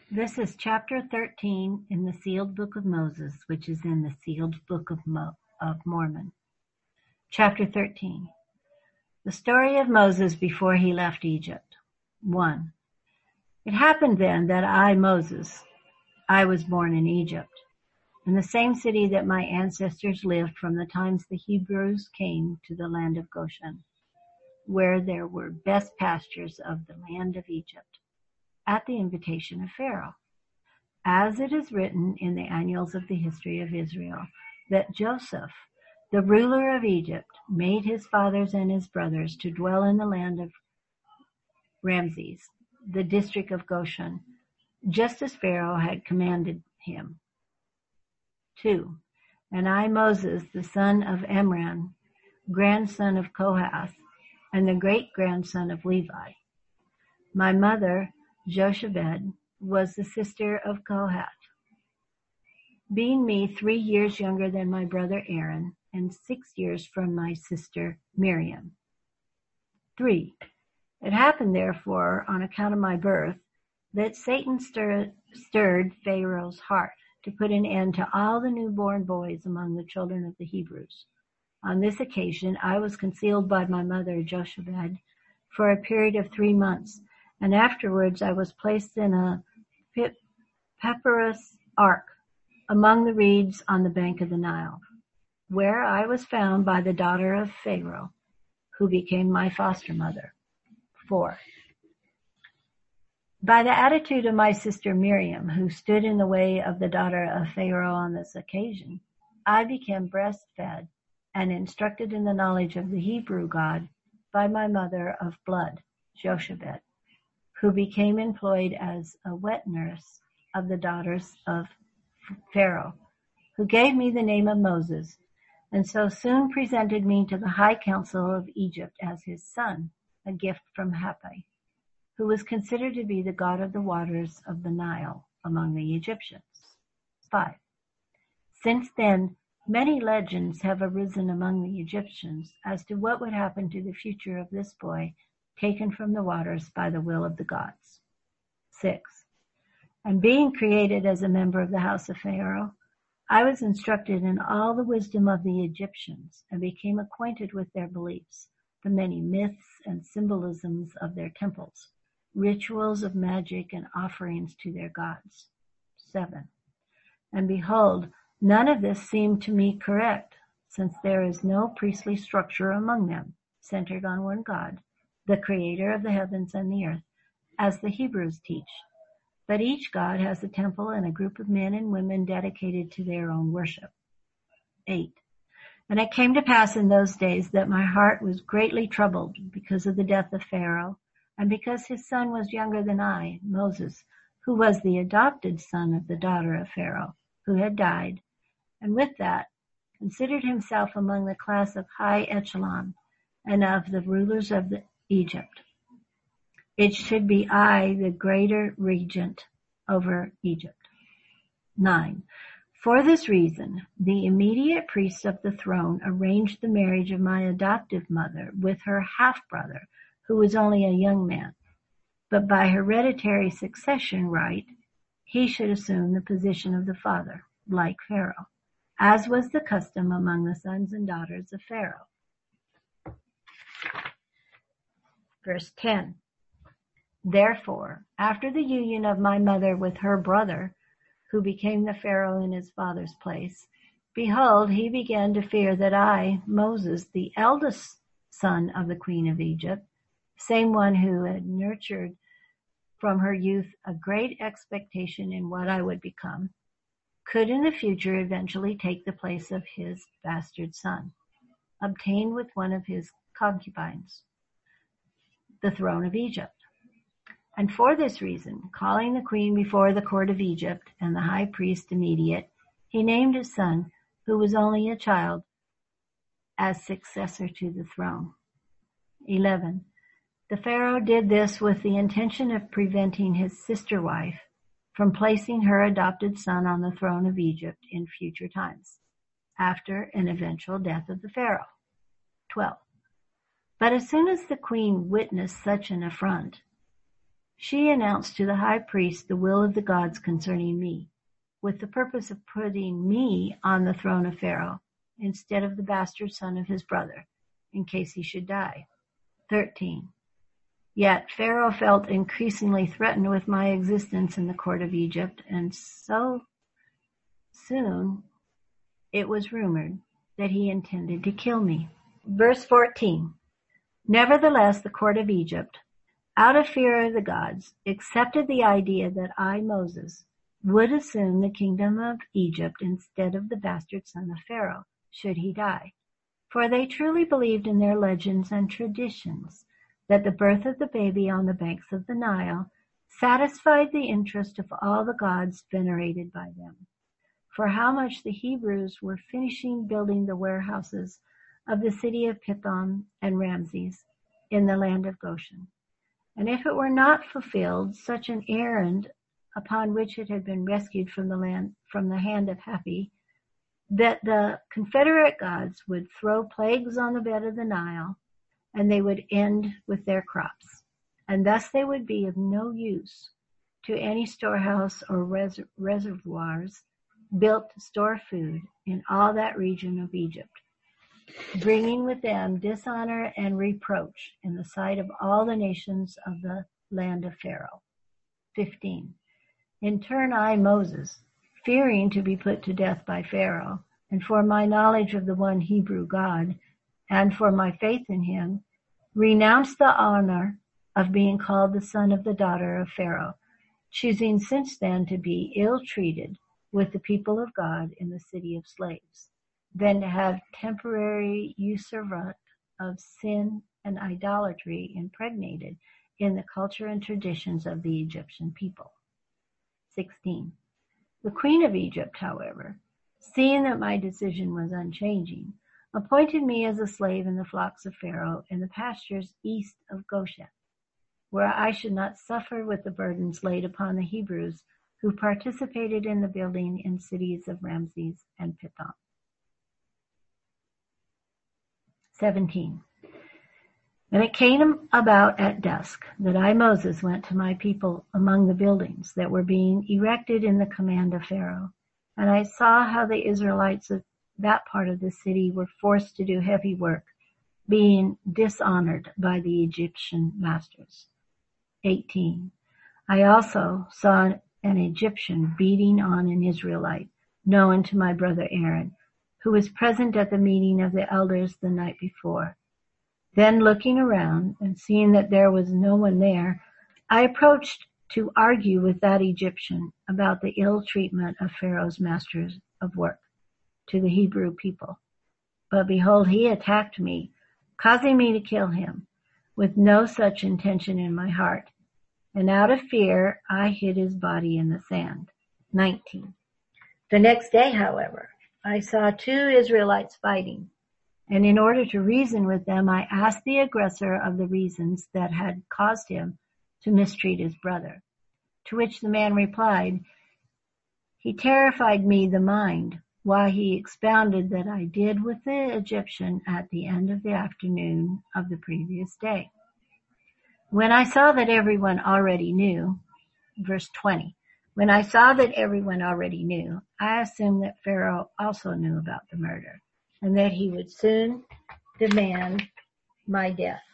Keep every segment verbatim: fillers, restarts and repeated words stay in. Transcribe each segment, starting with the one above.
This is chapter thirteen in the sealed book of Moses, which is in the sealed book of, Mo- of Mormon. Chapter thirteen. The story of Moses before he left Egypt. one. It happened then that I, Moses, I was born in Egypt, in the same city that my ancestors lived from the times the Hebrews came to the land of Goshen, where there were best pastures of the land of Egypt, at the invitation of Pharaoh. As it is written in the annals of the history of Israel, that Joseph, the ruler of Egypt, made his fathers and his brothers to dwell in the land of Ramses, the district of Goshen, just as Pharaoh had commanded him. two. And I, Moses, the son of Amram, grandson of Kohath, and the great-grandson of Levi. My mother, Jochebed, was the sister of Kohath, being me three years younger than my brother Aaron, and six years from my sister Miriam. three. It happened, therefore, on account of my birth, that Satan stir, stirred Pharaoh's heart to put an end to all the newborn boys among the children of the Hebrews. On this occasion, I was concealed by my mother Jochebed for a period of three months, and afterwards I was placed in a papyrus ark among the reeds on the bank of the Nile, where I was found by the daughter of Pharaoh, who became my foster mother. four. By the attitude of my sister Miriam, who stood in the way of the daughter of Pharaoh on this occasion, I became breastfed and instructed in the knowledge of the Hebrew God by my mother of blood, Jochebed, who became employed as a wet nurse of the daughters of Pharaoh, who gave me the name of Moses, and so soon presented me to the high council of Egypt as his son, a gift from Hapi, who was considered to be the god of the waters of the Nile among the Egyptians. five. Since then, many legends have arisen among the Egyptians as to what would happen to the future of this boy taken from the waters by the will of the gods. six. And being created as a member of the house of Pharaoh, I was instructed in all the wisdom of the Egyptians and became acquainted with their beliefs, the many myths and symbolisms of their temples, rituals of magic and offerings to their gods. seven. And behold, none of this seemed to me correct, since there is no priestly structure among them, centered on one God, the creator of the heavens and the earth, as the Hebrews teach. But each God has a temple and a group of men and women dedicated to their own worship. eight. And it came to pass in those days that my heart was greatly troubled because of the death of Pharaoh, and because his son was younger than I, Moses, who was the adopted son of the daughter of Pharaoh, who had died, and with that considered himself among the class of high echelon and of the rulers of the Egypt. It should be I, the greater regent over Egypt. nine. For this reason, the immediate priests of the throne arranged the marriage of my adoptive mother with her half-brother, who was only a young man. But by hereditary succession right, he should assume the position of the father, like Pharaoh, as was the custom among the sons and daughters of Pharaoh. Verse ten. Therefore, after the union of my mother with her brother, who became the Pharaoh in his father's place, behold, he began to fear that I, Moses, the eldest son of the queen of Egypt, same one who had nurtured from her youth a great expectation in what I would become, could in the future eventually take the place of his bastard son, obtained with one of his concubines, the throne of Egypt. And for this reason, calling the queen before the court of Egypt and the high priest immediate, he named his son, who was only a child, as successor to the throne. eleven. The Pharaoh did this with the intention of preventing his sister wife from placing her adopted son on the throne of Egypt in future times, after an eventual death of the Pharaoh. twelve. But as soon as the queen witnessed such an affront, She announced to the high priest the will of the gods concerning me, with the purpose of putting me on the throne of Pharaoh, instead of the bastard son of his brother, in case he should die. thirteen. Yet Pharaoh felt increasingly threatened with my existence in the court of Egypt, and so soon it was rumored that he intended to kill me. Verse fourteen. Nevertheless, the court of Egypt, out of fear of the gods, accepted the idea that I, Moses, would assume the kingdom of Egypt instead of the bastard son of Pharaoh, should he die. For they truly believed in their legends and traditions that the birth of the baby on the banks of the Nile satisfied the interest of all the gods venerated by them. For how much the Hebrews were finishing building the warehouses of the city of Pithom and Ramses in the land of Goshen. And if it were not fulfilled, such an errand upon which it had been rescued from the land, from the hand of Hapi, that the confederate gods would throw plagues on the bed of the Nile, and they would end with their crops. And thus they would be of no use to any storehouse or res- reservoirs built to store food in all that region of Egypt, bringing with them dishonor and reproach in the sight of all the nations of the land of Pharaoh. fifteen. In turn I, Moses, fearing to be put to death by Pharaoh, and for my knowledge of the one Hebrew God, and for my faith in him, renounced the honor of being called the son of the daughter of Pharaoh, choosing since then to be ill-treated with the people of God in the city of slaves, than to have temporary usurpation of sin and idolatry impregnated in the culture and traditions of the Egyptian people. sixteen. The queen of Egypt, however, seeing that my decision was unchanging, appointed me as a slave in the flocks of Pharaoh in the pastures east of Goshen, where I should not suffer with the burdens laid upon the Hebrews who participated in the building in cities of Ramses and Pithom. seventeen. And it came about at dusk that I, Moses, went to my people among the buildings that were being erected in the command of Pharaoh. And I saw how the Israelites of that part of the city were forced to do heavy work, being dishonored by the Egyptian masters. eighteen. I also saw an Egyptian beating on an Israelite, known to my brother Aaron, who was present at the meeting of the elders the night before. Then looking around and seeing that there was no one there, I approached to argue with that Egyptian about the ill treatment of Pharaoh's masters of work to the Hebrew people. But behold, he attacked me, causing me to kill him, with no such intention in my heart. And out of fear, I hid his body in the sand. nineteen. The next day, however, I saw two Israelites fighting. And in order to reason with them, I asked the aggressor of the reasons that had caused him to mistreat his brother. To which the man replied, he terrified me the mind, while he expounded that I did with the Egyptian at the end of the afternoon of the previous day. When I saw that everyone already knew, verse twenty, when I saw that everyone already knew, I assumed that Pharaoh also knew about the murder, and that he would soon demand my death.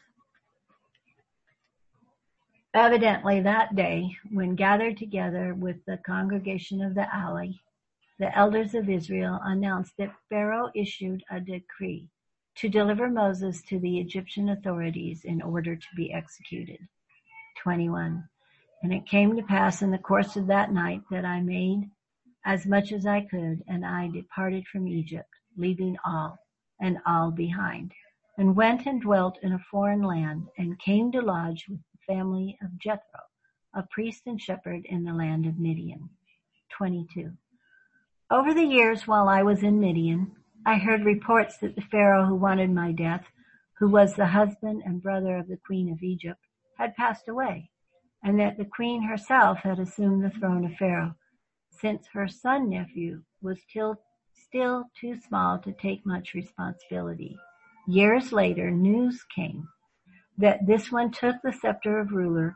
Evidently that day, when gathered together with the congregation of the alley, the elders of Israel announced that Pharaoh issued a decree to deliver Moses to the Egyptian authorities in order to be executed. twenty-one. And it came to pass in the course of that night that I made as much as I could, and I departed from Egypt, leaving all and all behind, and went and dwelt in a foreign land, and came to lodge with the family of Jethro, a priest and shepherd in the land of Midian. twenty-two. Over the years while I was in Midian, I heard reports that the Pharaoh who wanted my death, who was the husband and brother of the queen of Egypt, had passed away, and that the queen herself had assumed the throne of Pharaoh, since her son-nephew was still, still too small to take much responsibility. Years later, news came that this one took the scepter of ruler,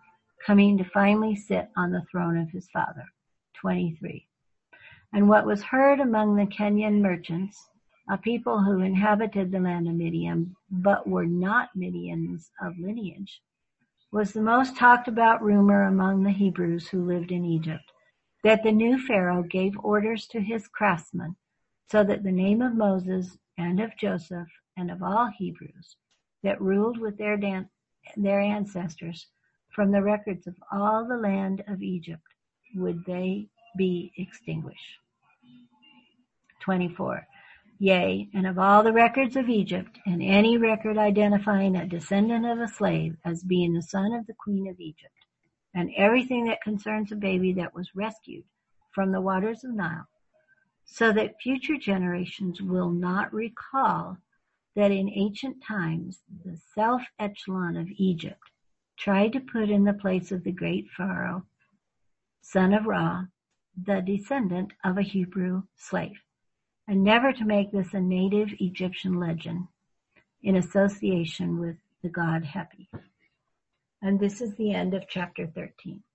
coming to finally sit on the throne of his father. twenty-three. And what was heard among the Kenyan merchants, a people who inhabited the land of Midian, but were not Midians of lineage, was the most talked about rumor among the Hebrews who lived in Egypt, that the new Pharaoh gave orders to his craftsmen, so that the name of Moses and of Joseph and of all Hebrews that ruled with their, dan- their ancestors from the records of all the land of Egypt would they be extinguished. twenty-four. Yea, and of all the records of Egypt, and any record identifying a descendant of a slave as being the son of the queen of Egypt, and everything that concerns a baby that was rescued from the waters of Nile, so that future generations will not recall that in ancient times the self-echelon of Egypt tried to put in the place of the great Pharaoh, son of Ra, the descendant of a Hebrew slave, and never to make this a native Egyptian legend in association with the god Hapi. And this is the end of chapter thirteen.